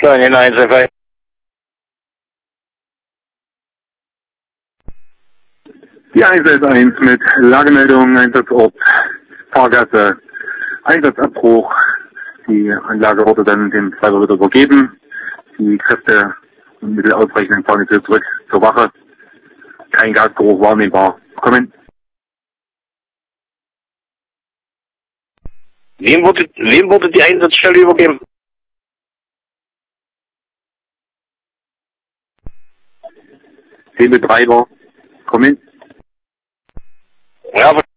Kleine 125. Die 111 mit Lagemeldung, Einsatzort, Fahrgasse, Einsatzabbruch. Die Anlage wurde dann dem Treiber wieder übergeben. Die Kräfte und Mittel ausreichend fahren jetzt wieder zurück zur Wache. Kein Gasgeruch wahrnehmbar. Kommen. Wem wurde die Einsatzstelle übergeben? Den Betreiber. Kommen. Ja,